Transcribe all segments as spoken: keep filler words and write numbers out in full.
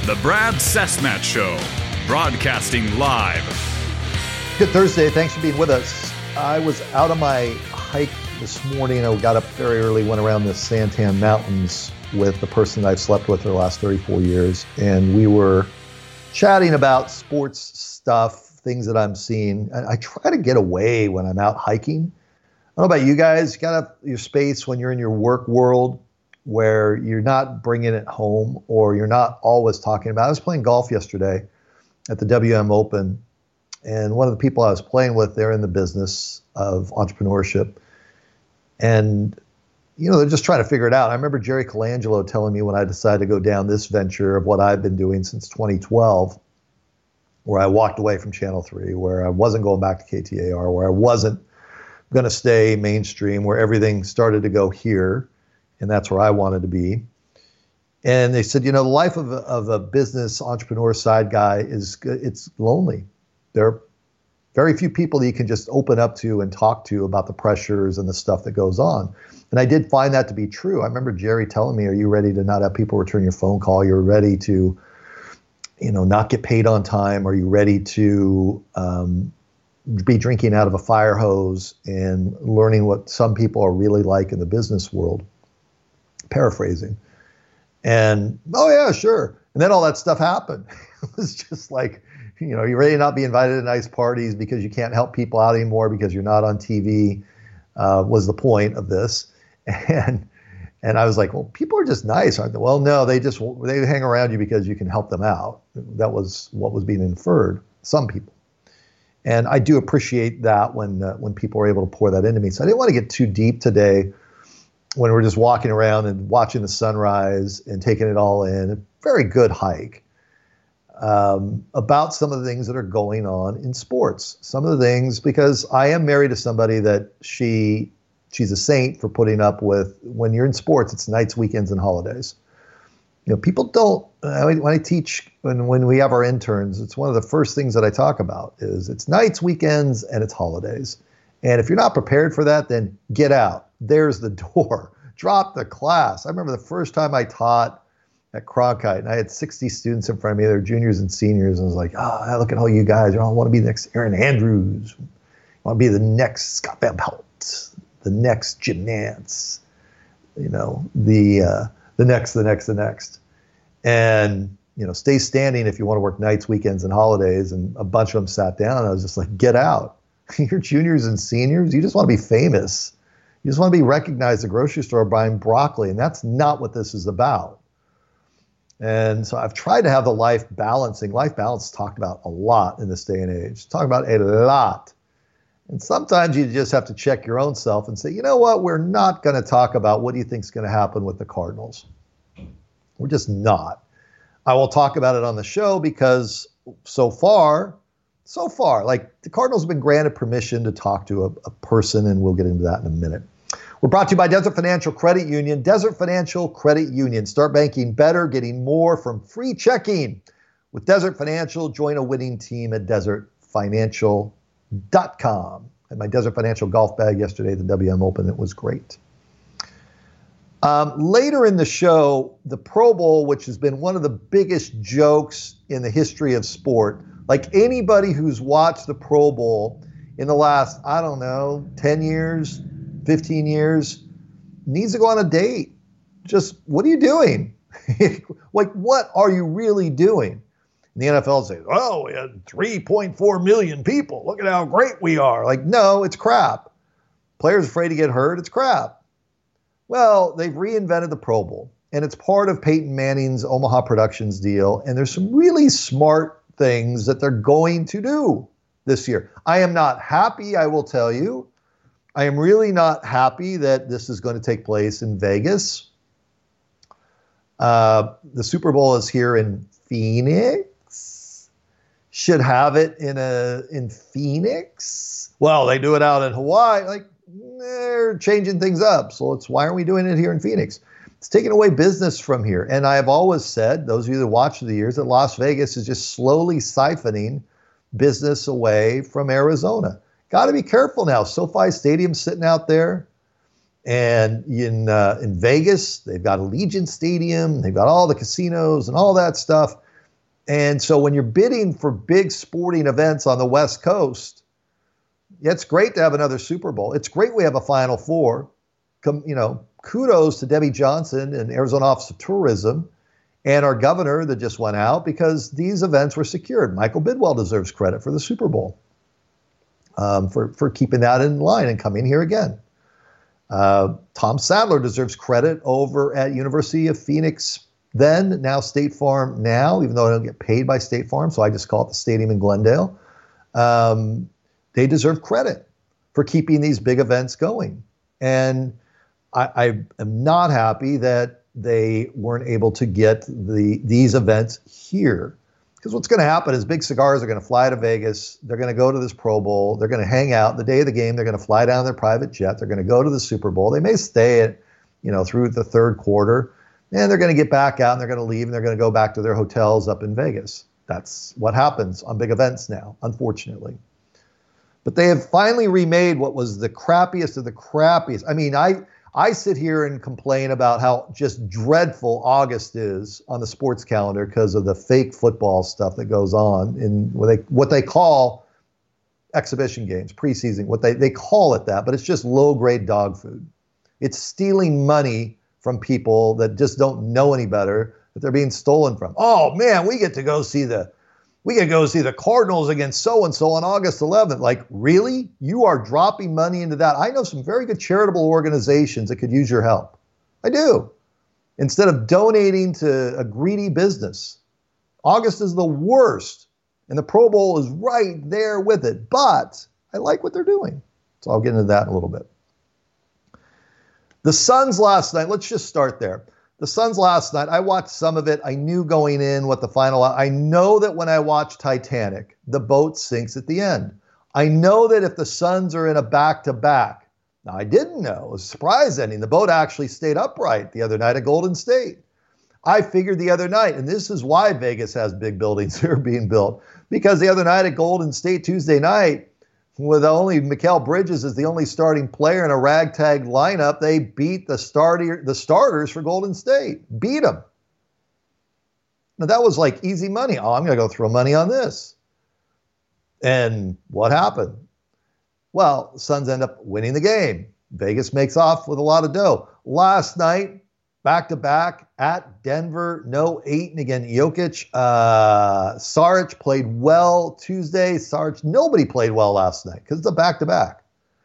The Brad Cessmat Show, broadcasting live. Good Thursday. Thanks for being with us. I was out on my hike this morning. I got up very early, went around the Santan Mountains with the person that I've slept with for the last thirty-four years, and we were chatting about sports stuff, things that I'm seeing. I, I try to get away when I'm out hiking. I don't know about you guys. You got your space when you're in your work world where you're not bringing it home or you're not always talking about it. I was playing golf yesterday at the W M Open, and one of the people I was playing with, they're in the business of entrepreneurship. And, you know, they're just trying to figure it out. I remember Jerry Colangelo telling me when I decided to go down this venture of what I've been doing since twenty twelve, where I walked away from Channel three, where I wasn't going back to K T A R, where I wasn't going to stay mainstream, where everything started to go here. And that's where I wanted to be. And they said, you know, the life of a, of a business entrepreneur side guy is, it's lonely. There are very few people that you can just open up to and talk to about the pressures and the stuff that goes on. And I did find that to be true. I remember Jerry telling me, are you ready to not have people return your phone call? You're ready to, you know, not get paid on time? Are you ready to um, be drinking out of a fire hose and learning what some people are really like in the business world? Paraphrasing. And, oh yeah, sure. And then all that stuff happened. It was just like, you know, you're ready to not be invited to nice parties because you can't help people out anymore because you're not on T V, uh, was the point of this. And and I was like, well, people are just nice, aren't they? Well, no, they just, they hang around you because you can help them out. That was what was being inferred, some people. And I do appreciate that when uh, when people are able to pour that into me. So I didn't want to get too deep today when we're just walking around and watching the sunrise and taking it all in. A very good hike. Um, about some of the things that are going on in sports. Some of the things, because I am married to somebody that she she's a saint for putting up with, when you're in sports, it's nights, weekends, and holidays. You know, people don't, uh, when I teach, when, when we have our interns, it's one of the first things that I talk about is it's nights, weekends, and it's holidays. And if you're not prepared for that, then get out. There's the door. Drop the class. I remember the first time I taught at Cronkite, and I had sixty students in front of me. They're juniors and seniors. And I was like, oh, look at all you guys. You all want to be the next Erin Andrews. You want to be the next Scott Van Pelt, the next Jim Nance, you know, the uh, the next, the next, the next. And, you know, stay standing if you want to work nights, weekends, and holidays. And a bunch of them sat down. I was just like, get out. You're juniors and seniors. You just want to be famous. You just want to be recognized at the grocery store buying broccoli. And that's not what this is about. And so I've tried to have the life balancing. Life balance is talked about a lot in this day and age. Talk about a lot. And sometimes you just have to check your own self and say, you know what? We're not going to talk about what do you think is going to happen with the Cardinals. We're just not. I will talk about it on the show because so far, so far, like the Cardinals have been granted permission to talk to a, a person, and we'll get into that in a minute. We're brought to you by Desert Financial Credit Union. Desert Financial Credit Union. Start banking better, getting more from free checking. With Desert Financial, join a winning team at desert financial dot com. I had my Desert Financial golf bag yesterday at the W M Open. It was great. Um, later in the show, the Pro Bowl, which has been one of the biggest jokes in the history of sport. Like anybody who's watched the Pro Bowl in the last, I don't know, ten years, fifteen years, needs to go on a date. Just, what are you doing? Like, what are you really doing? And the N F L says, oh, we had three point four million people. Look at how great we are. Like, no, it's crap. Players afraid to get hurt. It's crap. Well, they've reinvented the Pro Bowl, and it's part of Peyton Manning's Omaha Productions deal. And there's some really smart things that they're going to do this year. I am not happy, I will tell you. I am really not happy that this is going to take place in Vegas. Uh, the Super Bowl is here in Phoenix. Should have it in a in Phoenix. Well, they do it out in Hawaii. Like, they're changing things up. So it's, why aren't we doing it here in Phoenix? It's taking away business from here. And I have always said, those of you that watch the years, that Las Vegas is just slowly siphoning business away from Arizona. Got to be careful now. SoFi Stadium's sitting out there. And in uh, in Vegas, they've got Allegiant Stadium. They've got all the casinos and all that stuff. And so when you're bidding for big sporting events on the West Coast, yeah, it's great to have another Super Bowl. It's great we have a Final Four. Come, you know, kudos to Debbie Johnson and Arizona Office of Tourism and our governor that just went out, because these events were secured. Michael Bidwell deserves credit for the Super Bowl, um, for, for keeping that in line and coming here again. Uh, Tom Sadler deserves credit over at University of Phoenix then, now State Farm now, even though I don't get paid by State Farm, so I just call it the stadium in Glendale. Um, they deserve credit for keeping these big events going. And I, I am not happy that they weren't able to get the these events here. Because what's going to happen is Big Cigars are going to fly to Vegas. They're going to go to this Pro Bowl. They're going to hang out. The day of the game, they're going to fly down their private jet. They're going to go to the Super Bowl. They may stay at, you know, through the third quarter. And they're going to get back out and they're going to leave and they're going to go back to their hotels up in Vegas. That's what happens on big events now, unfortunately. But they have finally remade what was the crappiest of the crappiest. I mean, I I sit here and complain about how just dreadful August is on the sports calendar because of the fake football stuff that goes on in what they what they call exhibition games, preseason. What they, they call it that, but it's just low-grade dog food. It's stealing money from people that just don't know any better, that they're being stolen from. Oh man, we get to go see the we get to go see the Cardinals against so-and-so on August eleventh. Like, really? You are dropping money into that? I know some very good charitable organizations that could use your help. I do. Instead of donating to a greedy business. August is the worst, and the Pro Bowl is right there with it. But I like what they're doing. So I'll get into that in a little bit. The Suns last night, let's just start there. The Suns last night, I watched some of it. I knew going in what the final, I know that when I watch Titanic, the boat sinks at the end. I know that if the Suns are in a back-to-back, now I didn't know, it was a surprise ending. The boat actually stayed upright the other night at Golden State. I figured the other night, and this is why Vegas has big buildings that are being built, because the other night at Golden State, Tuesday night, with only Mikal Bridges as the only starting player in a ragtag lineup, they beat the starter, the starters for Golden State. Beat them. Now that was like easy money. Oh, I'm going to go throw money on this. And what happened? Well, the Suns end up winning the game. Vegas makes off with a lot of dough. Last night, back-to-back at Denver, no Ayton again. Jokic, uh, Saric played well Tuesday. Saric, nobody played well last night because it's a back-to-back.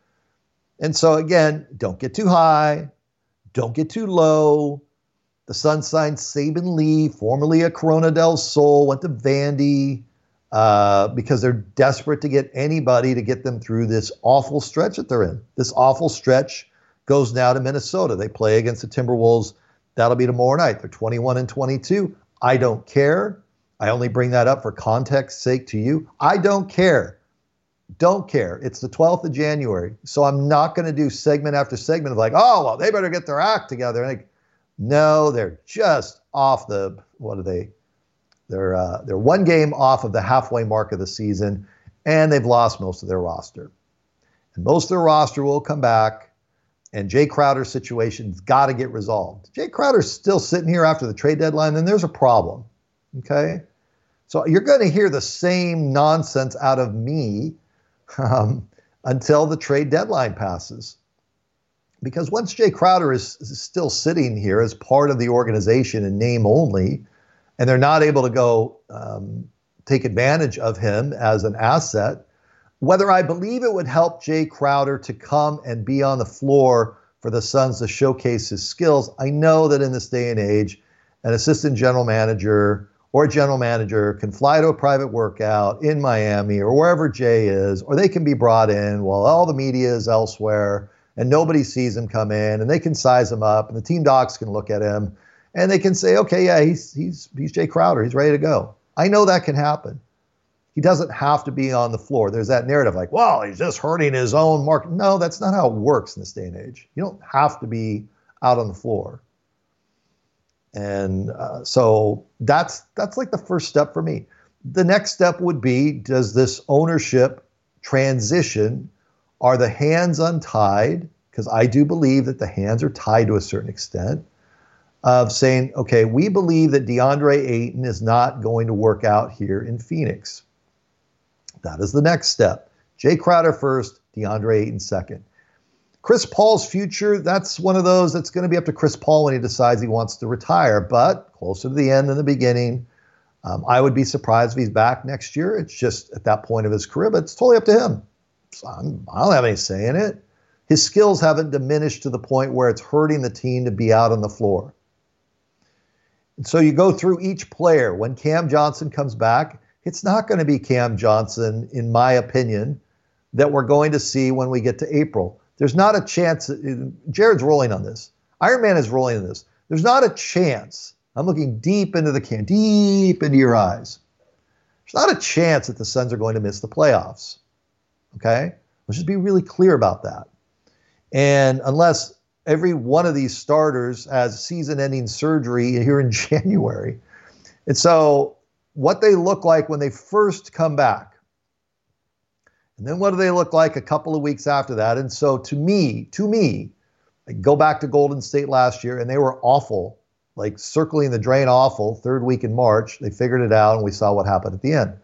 And so, again, don't get too high. Don't get too low. The Suns signed Saben Lee, formerly a Corona del Sol, went to Vandy uh, because they're desperate to get anybody to get them through this awful stretch that they're in. This awful stretch goes now to Minnesota. They play against the Timberwolves. That'll be tomorrow night. They're twenty-one and twenty-two. I don't care. I only bring that up for context's sake to you. I don't care. Don't care. It's the twelfth of January. So I'm not going to do segment after segment of like, oh, well, they better get their act together. Like, no, they're just off the, what are they? They're, uh, they're one game off of the halfway mark of the season, and they've lost most of their roster. And most of their roster will come back. And Jay Crowder's situation's got to get resolved. Jay Crowder's still sitting here after the trade deadline, then there's a problem, okay? So you're going to hear the same nonsense out of me um, until the trade deadline passes. Because once Jay Crowder is, is still sitting here as part of the organization in name only, and they're not able to go um, take advantage of him as an asset, whether I believe it would help Jay Crowder to come and be on the floor for the Suns to showcase his skills, I know that in this day and age, an assistant general manager or a general manager can fly to a private workout in Miami or wherever Jay is, or they can be brought in while all the media is elsewhere and nobody sees him come in, and they can size him up, and the team docs can look at him, and they can say, okay, yeah, he's he's he's Jay Crowder. He's ready to go. I know that can happen. He doesn't have to be on the floor. There's that narrative like, well, he's just hurting his own market. No, that's not how it works in this day and age. You don't have to be out on the floor. And uh, so that's that's like the first step for me. The next step would be, does this ownership transition? Are the hands untied? Because I do believe that the hands are tied to a certain extent. of saying, okay, we believe that DeAndre Ayton is not going to work out here in Phoenix. That is the next step. Jay Crowder first, DeAndre Ayton second. Chris Paul's future, that's one of those that's going to be up to Chris Paul when he decides he wants to retire. But closer to the end than the beginning, um, I would be surprised if he's back next year. It's just at that point of his career, but it's totally up to him. So I'm, I don't have any say in it. His skills haven't diminished to the point where it's hurting the team to be out on the floor. And so you go through each player. When Cam Johnson comes back, it's not going to be Cam Johnson, in my opinion, that we're going to see when we get to April. There's not a chance. Jared's rolling on this. Iron Man is rolling on this. There's not a chance. I'm looking deep into the can, deep into your eyes. There's not a chance that the Suns are going to miss the playoffs. Okay? Let's just be really clear about that. And unless every one of these starters has season-ending surgery here in January. And so what they look like when they first come back, and then what do they look like a couple of weeks after that? And so to me, to me, I go back to Golden State last year, and they were awful, like circling the drain awful, third week in March. They figured it out, and we saw what happened at the end.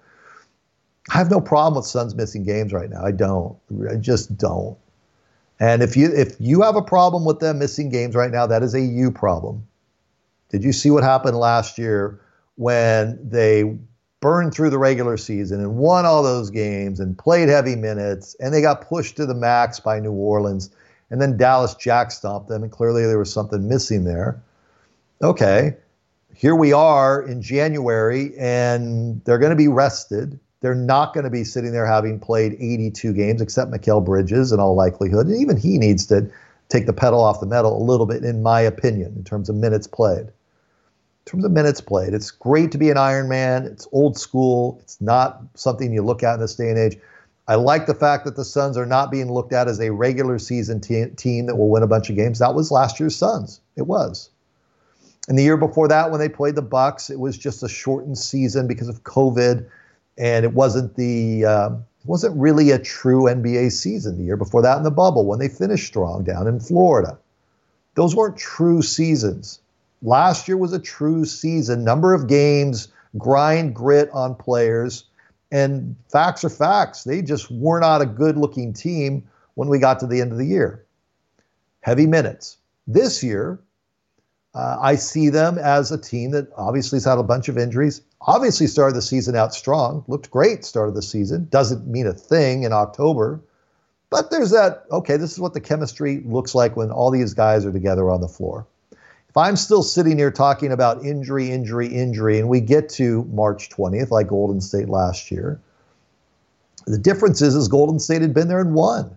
I have no problem with Suns missing games right now. I don't. I just don't. And if you if you have a problem with them missing games right now, that is a you problem. Did you see what happened last year when they burned through the regular season and won all those games and played heavy minutes, and they got pushed to the max by New Orleans, and then Dallas jack stomped them, and clearly there was something missing there. Okay, here we are in January, and they're going to be rested. They're not going to be sitting there having played eighty-two games, except Mikal Bridges in all likelihood. And even he needs to take the pedal off the metal a little bit, in my opinion, in terms of minutes played. In terms of minutes played, it's great to be an Iron Man. It's old school. It's not something you look at in this day and age. I like the fact that the Suns are not being looked at as a regular season te- team that will win a bunch of games. That was last year's Suns. It was. And the year before that, when they played the Bucks, it was just a shortened season because of COVID. And it wasn't the uh, it wasn't really a true N B A season. The year before that in the bubble, when they finished strong down in Florida. Those weren't true seasons. Last year was a true season. Number of games, grind, grit on players. And facts are facts. They just were not a good-looking team when we got to the end of the year. Heavy minutes. This year, uh, I see them as a team that obviously has had a bunch of injuries. Obviously started the season out strong. Looked great started the season. Doesn't mean a thing in October. But there's that, okay, this is what the chemistry looks like when all these guys are together on the floor. If I'm still sitting here talking about injury, injury, injury, and we get to March twentieth, like Golden State last year, the difference is, is Golden State had been there and won.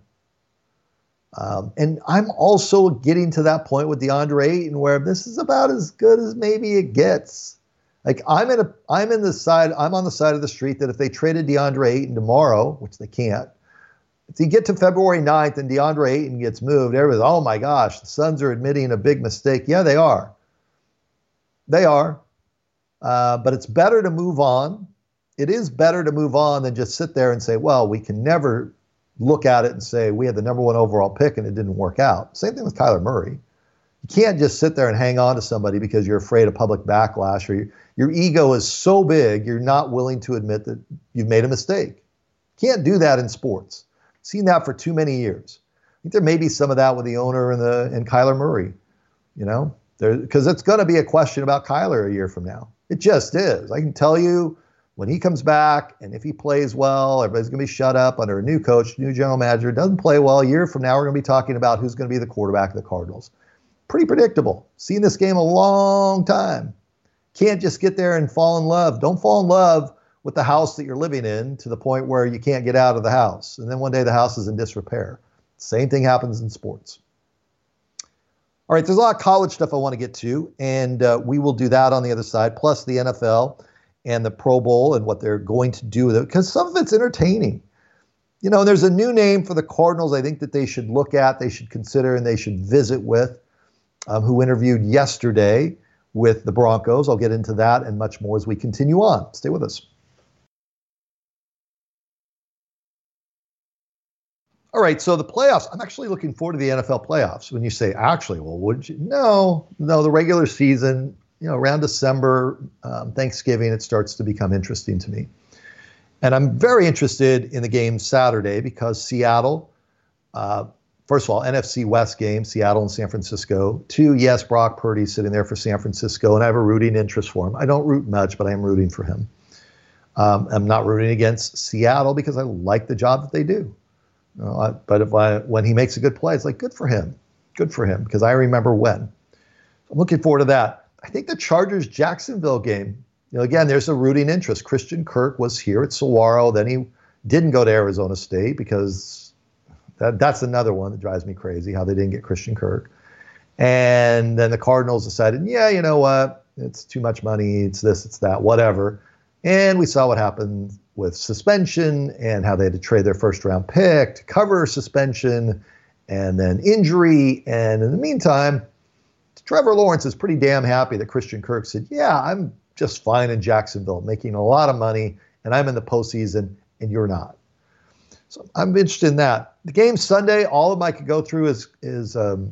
Um, and I'm also getting to that point with DeAndre Ayton where this is about as good as maybe it gets. Like I'm in a, I'm in the side, I'm on the side of the street that if they traded DeAndre Ayton tomorrow, which they can't, if you get to February ninth and DeAndre Ayton gets moved, everybody's, oh my gosh, the Suns are admitting a big mistake. Yeah, they are. They are. Uh, but it's better to move on. It is better to move on than just sit there and say, well, we can never look at it and say we had the number one overall pick and it didn't work out. Same thing with Kyler Murray. You can't just sit there and hang on to somebody because you're afraid of public backlash or your, your ego is so big you're not willing to admit that you've made a mistake. You can't do that in sports. Seen that for too many years. I think there may be some of that with the owner and the and Kyler Murray, you know, because it's going to be a question about Kyler a year from now. It just is. I can tell you when he comes back and if he plays well, everybody's going to be shut up under a new coach, new general manager. Doesn't play well, a year from now, we're going to be talking about who's going to be the quarterback of the Cardinals. Pretty predictable. Seen this game a long time. Can't just get there and fall in love. Don't fall in love with the house that you're living in to the point where you can't get out of the house. And then one day the house is in disrepair. Same thing happens in sports. All right, there's a lot of college stuff I want to get to, and uh, we will do that on the other side, plus the N F L and the Pro Bowl and what they're going to do with it, because some of it's entertaining. You know, there's a new name for the Cardinals I think that they should look at, they should consider, and they should visit with, um, who interviewed yesterday with the Broncos. I'll get into that and much more as we continue on. Stay with us. All right, so the playoffs, I'm actually looking forward to the N F L playoffs. When you say actually, well, would you? No, no, the regular season, you know, around December, um, Thanksgiving, it starts to become interesting to me. And I'm very interested in the game Saturday because Seattle, uh, first of all, N F C West game, Seattle and San Francisco. Two, yes, Brock Purdy sitting there for San Francisco, and I have a rooting interest for him. I don't root much, but I am rooting for him. Um, I'm not rooting against Seattle because I like the job that they do. You know, I, but if I, when he makes a good play, it's like, good for him. Good for him, because I remember when. I'm looking forward to that. I think the Chargers-Jacksonville game, you know, again, there's a rooting interest. Christian Kirk was here at Saguaro. Then he didn't go to Arizona State because that, that's another one that drives me crazy, how they didn't get Christian Kirk. And then the Cardinals decided, yeah, you know what? It's too much money. It's this, it's that, whatever. And we saw what happened with suspension and how they had to trade their first round pick to cover suspension and then injury. And in the meantime, Trevor Lawrence is pretty damn happy that Christian Kirk said, yeah, I'm just fine in Jacksonville, making a lot of money, and I'm in the postseason, and you're not. So I'm interested in that. The game Sunday, all of them I could go through is, is um,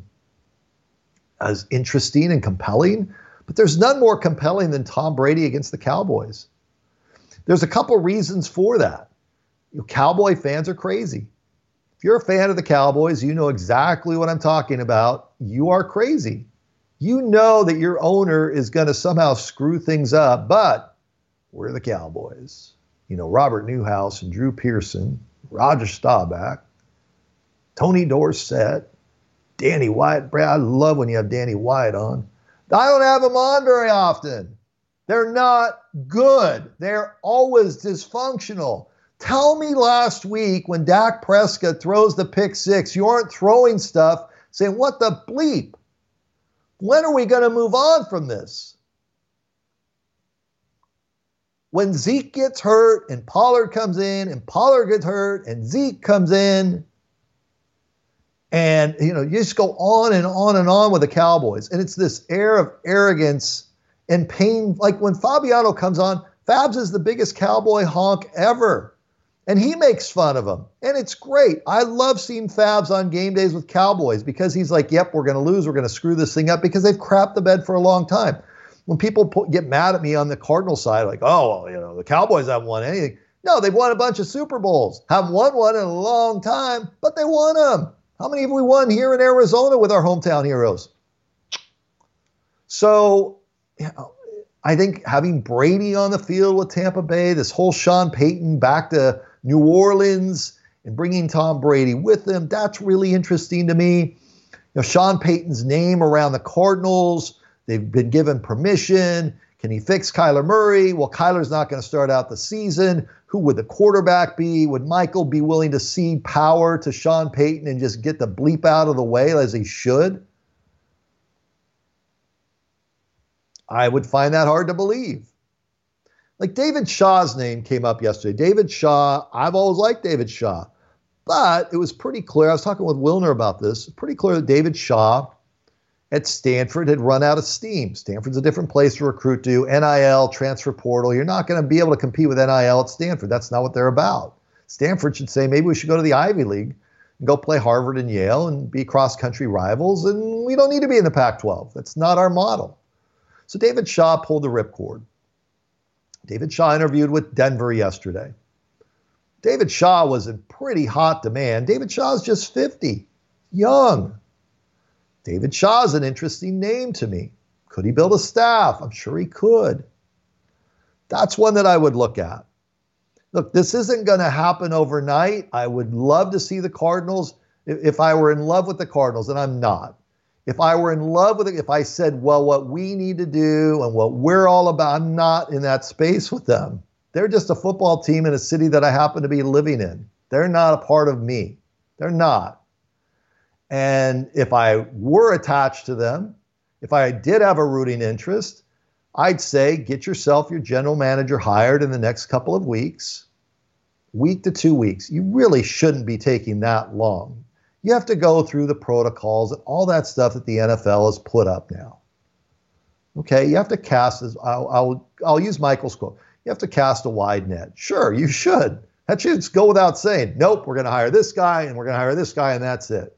as interesting and compelling, but there's none more compelling than Tom Brady against the Cowboys. There's a couple reasons for that. You know, Cowboy fans are crazy. If you're a fan of the Cowboys, you know exactly what I'm talking about. You are crazy. You know that your owner is going to somehow screw things up, but we're the Cowboys. You know, Robert Newhouse and Drew Pearson, Roger Staubach, Tony Dorsett, Danny White. Brad, I love when you have Danny White on. I don't have them on very often. They're not good. They're always dysfunctional. Tell me last week when Dak Prescott throws the pick six, you aren't throwing stuff saying, what the bleep? When are we going to move on from this? When Zeke gets hurt and Pollard comes in and Pollard gets hurt and Zeke comes in, and you know, you just go on and on and on with the Cowboys. And it's this air of arrogance and pain. Like when Fabiano comes on, Fabs is the biggest Cowboy honk ever. And he makes fun of him. And it's great. I love seeing Fabs on game days with Cowboys because he's like, yep, we're going to lose. We're going to screw this thing up because they've crapped the bed for a long time. When people put, get mad at me on the Cardinal side, like, oh, well, you know, the Cowboys haven't won anything. No, they've won a bunch of Super Bowls. Haven't won one in a long time, but they won them. How many have we won here in Arizona with our hometown heroes? So, you know, I think having Brady on the field with Tampa Bay, this whole Sean Payton back to New Orleans and bringing Tom Brady with him, that's really interesting to me. You know, Sean Payton's name around the Cardinals, they've been given permission. Can he fix Kyler Murray? Well, Kyler's not going to start out the season. Who would the quarterback be? Would Michael be willing to cede power to Sean Payton and just get the bleep out of the way as he should? I would find that hard to believe. Like David Shaw's name came up yesterday. David Shaw, I've always liked David Shaw. But it was pretty clear, I was talking with Wilner about this, pretty clear that David Shaw at Stanford had run out of steam. Stanford's a different place to recruit to. N I L, transfer portal. You're not going to be able to compete with N I L at Stanford. That's not what they're about. Stanford should say, maybe we should go to the Ivy League and go play Harvard and Yale and be cross-country rivals, and we don't need to be in the Pac twelve. That's not our model. So David Shaw pulled the ripcord. David Shaw interviewed with Denver yesterday. David Shaw was in pretty hot demand. David Shaw's just fifty, young. David Shaw's an interesting name to me. Could he build a staff? I'm sure he could. That's one that I would look at. Look, this isn't going to happen overnight. I would love to see the Cardinals. If I were in love with the Cardinals, and I'm not. If I were in love with it, if I said, well, what we need to do and what we're all about, I'm not in that space with them. They're just a football team in a city that I happen to be living in. They're not a part of me. They're not. And if I were attached to them, if I did have a rooting interest, I'd say get yourself your general manager hired in the next couple of weeks, week to two weeks. You really shouldn't be taking that long. You have to go through the protocols and all that stuff that the N F L has put up now. Okay, you have to cast, as I'll, I'll, I'll use Michael's quote, you have to cast a wide net. Sure, you should. That should just go without saying. Nope, we're going to hire this guy and we're going to hire this guy and that's it.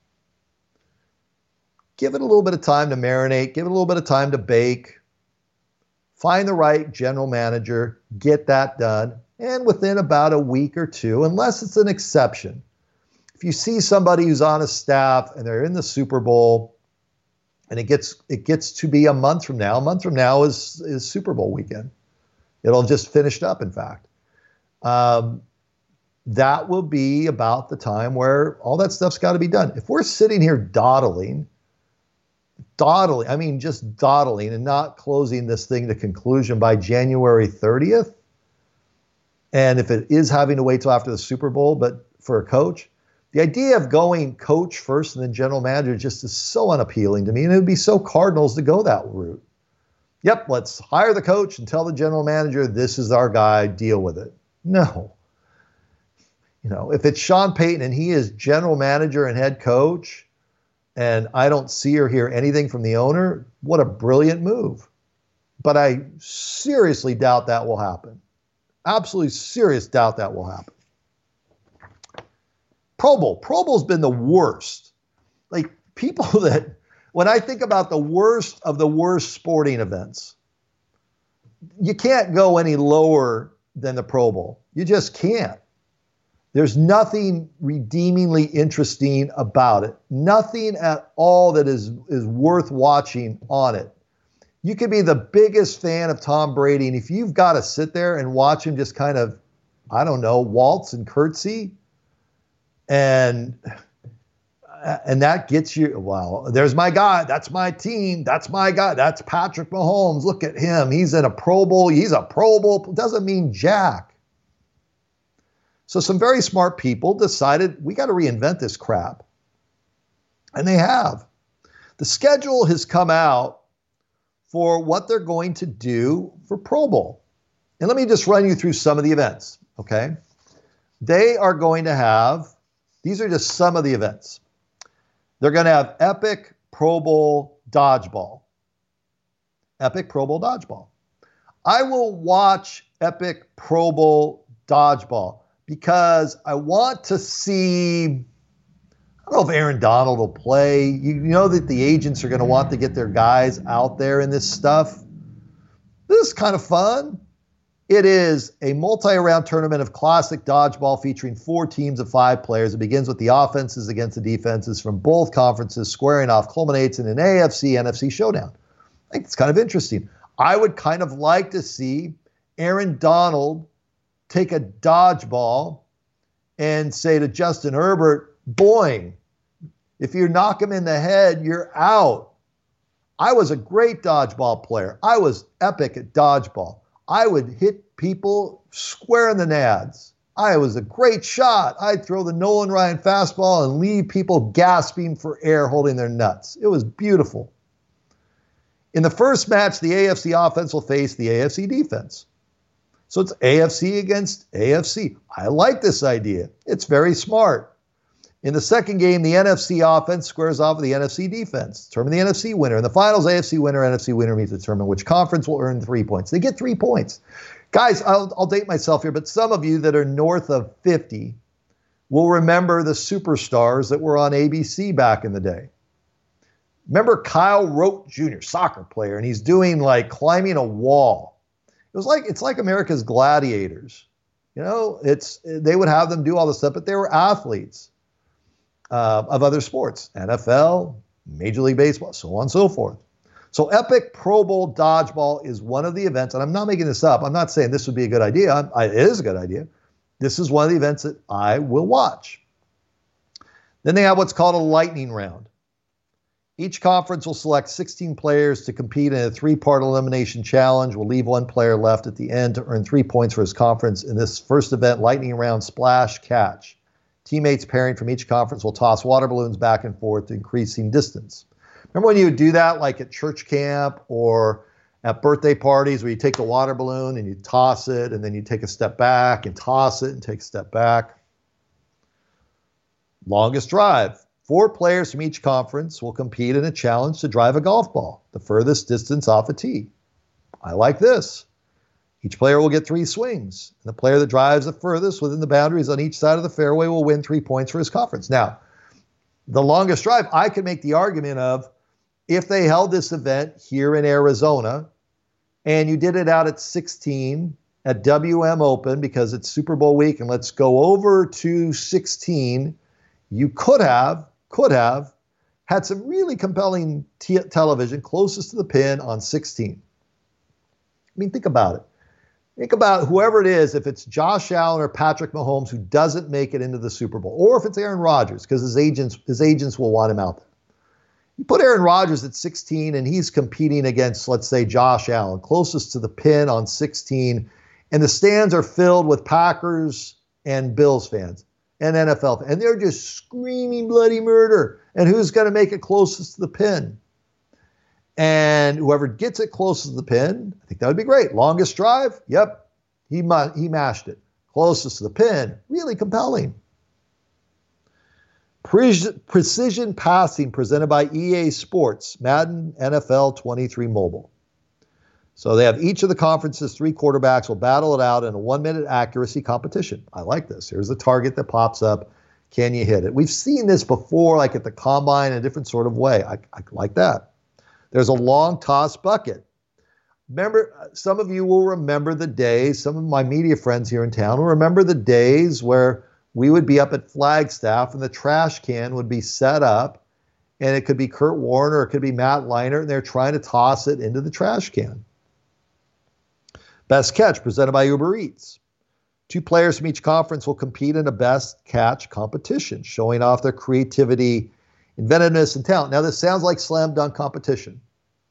Give it a little bit of time to marinate. Give it a little bit of time to bake. Find the right general manager. Get that done. And within about a week or two, unless it's an exception, if you see somebody who's on a staff and they're in the Super Bowl and it gets it gets to be a month from now, a month from now is, is Super Bowl weekend. It'll have just finished up, in fact. Um, that will be about the time where all that stuff's got to be done. If we're sitting here dawdling, dawdling, I mean just dawdling and not closing this thing to conclusion by January thirtieth, and if it is having to wait till after the Super Bowl, but for a coach, the idea of going coach first and then general manager just is so unappealing to me, and it would be so Cardinals to go that route. Yep, let's hire the coach and tell the general manager this is our guy, deal with it. No. You know, if it's Sean Payton and he is general manager and head coach, and I don't see or hear anything from the owner, what a brilliant move. But I seriously doubt that will happen. Absolutely serious doubt that will happen. Pro Bowl. Pro Bowl's been the worst. Like, people that, when I think about the worst of the worst sporting events, you can't go any lower than the Pro Bowl. You just can't. There's nothing redeemingly interesting about it. Nothing at all that is, is worth watching on it. You could be the biggest fan of Tom Brady, and if you've got to sit there and watch him just kind of, I don't know, waltz and curtsy, and and that gets you, well, there's my guy. That's my team. That's my guy. That's Patrick Mahomes. Look at him. He's in a Pro Bowl. He's a Pro Bowl. Doesn't mean jack. So some very smart people decided we got to reinvent this crap. And they have. The schedule has come out for what they're going to do for Pro Bowl. And let me just run you through some of the events, okay? They are going to have, these are just some of the events. They're going to have Epic Pro Bowl Dodgeball. Epic Pro Bowl Dodgeball. I will watch Epic Pro Bowl Dodgeball because I want to see, I don't know if Aaron Donald will play. You know that the agents are going to want to get their guys out there in this stuff. This is kind of fun. It is a multi-round tournament of classic dodgeball featuring four teams of five players. It begins with the offenses against the defenses from both conferences squaring off, culminates in an A F C N F C showdown. I think it's kind of interesting. I would kind of like to see Aaron Donald take a dodgeball and say to Justin Herbert, boing, if you knock him in the head, you're out. I was a great dodgeball player. I was epic at dodgeball. I would hit people square in the nads. I was a great shot. I'd throw the Nolan Ryan fastball and leave people gasping for air holding their nuts. It was beautiful. In the first match, the A F C offense will face the A F C defense. So it's A F C against A F C. I like this idea. It's very smart. In the second game, the N F C offense squares off with the N F C defense. Determine the N F C winner. In the finals, A F C winner, N F C winner meets to determine which conference will earn three points. They get three points. Guys, I'll, I'll date myself here, but some of you that are north of fifty will remember the superstars that were on A B C back in the day. Remember Kyle Rote Junior, soccer player, and he's doing like climbing a wall. It was like, it's like America's Gladiators. You know, it's, they would have them do all this stuff, but they were athletes uh, of other sports, N F L, Major League Baseball, so on and so forth. So Epic Pro Bowl Dodgeball is one of the events, and I'm not making this up. I'm not saying this would be a good idea. I, I, it is a good idea. This is one of the events that I will watch. Then they have what's called a lightning round. Each conference will select sixteen players to compete in a three-part elimination challenge. We'll leave one player left at the end to earn three points for his conference. In this first event, lightning round splash catch. Teammates pairing from each conference will toss water balloons back and forth, increasing distance. Remember when you would do that like at church camp or at birthday parties where you take the water balloon and you toss it and then you take a step back and toss it and take a step back? Longest drive. Four players from each conference will compete in a challenge to drive a golf ball the furthest distance off a tee. I like this. Each player will get three swings. And the player that drives the furthest within the boundaries on each side of the fairway will win three points for his conference. Now, the longest drive, I could make the argument of if they held this event here in Arizona and you did it out at sixteen at W M Open because it's Super Bowl week and let's go over to sixteen, you could have, could have had some really compelling t- television closest to the pin on sixteen. I mean, think about it. Think about whoever it is, if it's Josh Allen or Patrick Mahomes who doesn't make it into the Super Bowl, or if it's Aaron Rodgers, because his agents his agents will want him out there. You put Aaron Rodgers at sixteen and he's competing against, let's say, Josh Allen, closest to the pin on sixteen, and the stands are filled with Packers and Bills fans and N F L fans, and they're just screaming bloody murder. And who's going to make it closest to the pin? And whoever gets it closest to the pin, I think that would be great. Longest drive? Yep. He mu- he mashed it. Closest to the pin? Really compelling. Pre- precision passing presented by E A Sports, Madden N F L twenty-three Mobile. So they have each of the conference's three quarterbacks will battle it out in a one-minute accuracy competition. I like this. Here's the target that pops up. Can you hit it? We've seen this before, like at the combine in a different sort of way. I, I like that. There's a long toss bucket. Remember, some of you will remember the days, some of my media friends here in town will remember the days where we would be up at Flagstaff and the trash can would be set up and it could be Kurt Warner or it could be Matt Leinart and they're trying to toss it into the trash can. Best catch presented by Uber Eats. Two players from each conference will compete in a best catch competition, showing off their creativity, inventiveness, and talent. Now, this sounds like slam dunk competition.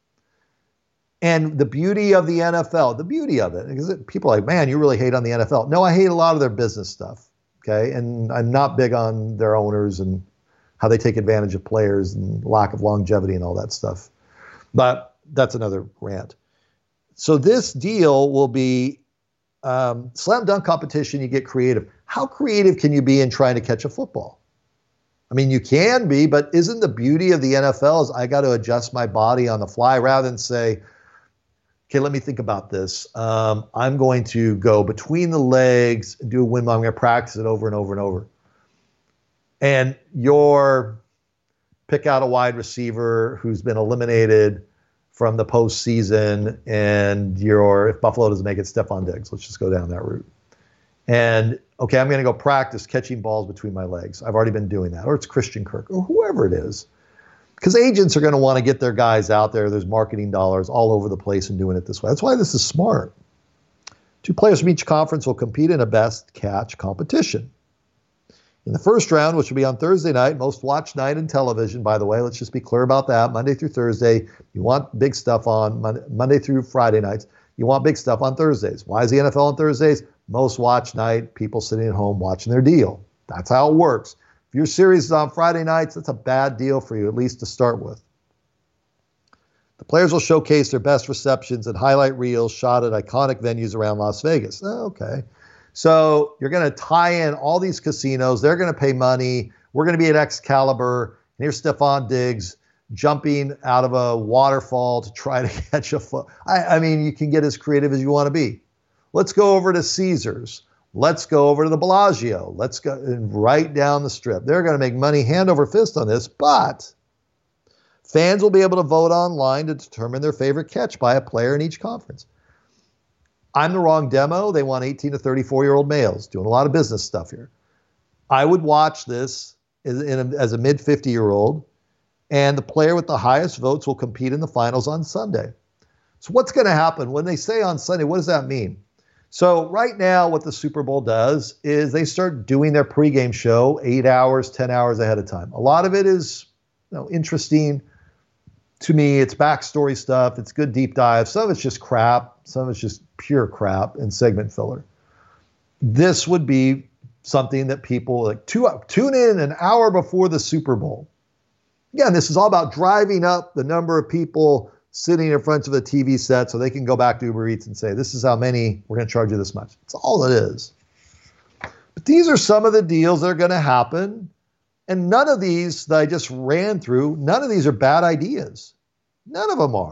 And the beauty of the N F L, the beauty of it, because people are like, man, you really hate on the N F L. No, I hate a lot of their business stuff, okay? And I'm not big on their owners and how they take advantage of players and lack of longevity and all that stuff. But that's another rant. So this deal will be um, slam dunk competition, you get creative. How creative can you be in trying to catch a football? I mean, you can be, but isn't the beauty of the N F L is I got to adjust my body on the fly rather than say, okay, let me think about this. Um, I'm going to go between the legs and do a windmill. I'm going to practice it over and over and over. And you're pick out a wide receiver who's been eliminated from the postseason, and you're, if Buffalo doesn't make it, Stephon Diggs. Let's just go down that route. And, okay, I'm going to go practice catching balls between my legs. I've already been doing that. Or it's Christian Kirk, or whoever it is. Because agents are going to want to get their guys out there. There's marketing dollars all over the place and doing it this way. That's why this is smart. Two players from each conference will compete in a best catch competition. In the first round, which will be on Thursday night, most watched night in television, by the way, let's just be clear about that, Monday through Thursday, you want big stuff on Monday, Monday through Friday nights. You want big stuff on Thursdays. Why is the N F L on Thursdays? Most watched night, people sitting at home watching their deal. That's how it works. If your series is on Friday nights, that's a bad deal for you, at least to start with. The players will showcase their best receptions and highlight reels shot at iconic venues around Las Vegas. Oh, okay. So you're going to tie in all these casinos. They're going to pay money. We're going to be at Excalibur. And here's Stephon Diggs jumping out of a waterfall to try to catch a foot. I, I mean, you can get as creative as you want to be. Let's go over to Caesars. Let's go over to the Bellagio. Let's go right down the strip. They're going to make money hand over fist on this, but fans will be able to vote online to determine their favorite catch by a player in each conference. I'm the wrong demo. They want eighteen to thirty-four-year-old males doing a lot of business stuff here. I would watch this as, in a, as a mid fifty-year-old, and the player with the highest votes will compete in the finals on Sunday. So what's going to happen? When they say on Sunday, what does that mean? So right now, what the Super Bowl does is they start doing their pregame show eight hours, ten hours ahead of time. A lot of it is, you know, interesting to me. It's backstory stuff. It's good deep dive. Some of it's just crap. Some of it's just pure crap and segment filler. This would be something that people like two, tune in an hour before the Super Bowl. Again, this is all about driving up the number of people sitting in front of a T V set so they can go back to Uber Eats and say, this is how many, we're going to charge you this much. That's all it is. But these are some of the deals that are going to happen. And none of these that I just ran through, none of these are bad ideas. None of them are.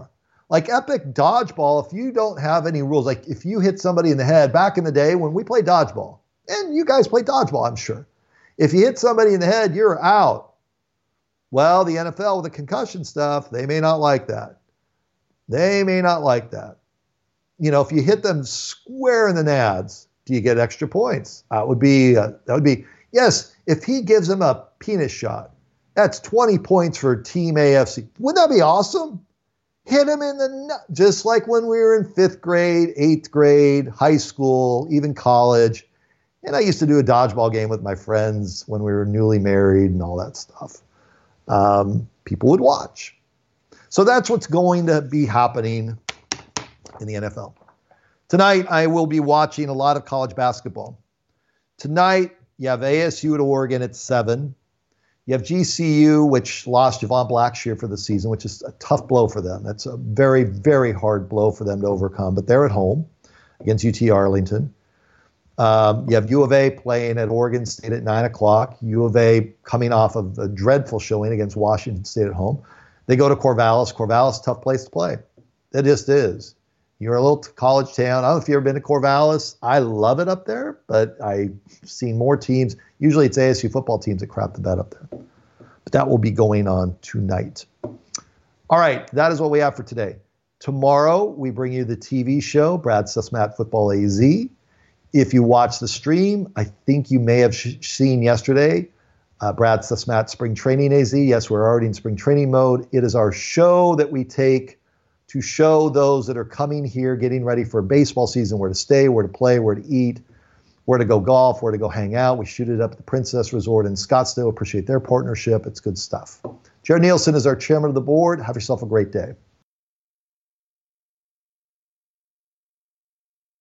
Like epic dodgeball, if you don't have any rules, like if you hit somebody in the head, back in the day when we played dodgeball, and you guys play dodgeball, I'm sure. If you hit somebody in the head, you're out. Well, the N F L with the concussion stuff, they may not like that. They may not like that. You know, if you hit them square in the nads, do you get extra points? That would be, uh, that would be, yes, if he gives him a penis shot, that's twenty points for Team A F C. Wouldn't that be awesome? Hit him in the nut, just like when we were in fifth grade, eighth grade, high school, even college. And I used to do a dodgeball game with my friends when we were newly married and all that stuff. Um, people would watch. So that's what's going to be happening in the N F L. Tonight, I will be watching a lot of college basketball. Tonight, you have A S U at Oregon at seven. You have G C U, which lost Javon Blackshear for the season, which is a tough blow for them. That's a very, very hard blow for them to overcome. But they're at home against U T Arlington. Um, you have U of A playing at Oregon State at nine o'clock. U of A coming off of a dreadful showing against Washington State at home. They go to Corvallis. Corvallis, tough place to play. It just is. You're a little college town. I don't know if you've ever been to Corvallis. I love it up there, but I've seen more teams. Usually it's A S U football teams that crap the bed up there. But that will be going on tonight. All right, that is what we have for today. Tomorrow, we bring you the T V show, Brad Sussmat Football A Z. If you watch the stream, I think you may have sh- seen yesterday, uh, Brad Sussmat Spring Training A Z. Yes, we're already in spring training mode. It is our show that we take to show those that are coming here, getting ready for a baseball season, where to stay, where to play, where to eat, where to go golf, where to go hang out. We shoot it up at the Princess Resort in Scottsdale. Appreciate their partnership. It's good stuff. Jared Nielsen is our chairman of the board. Have yourself a great day.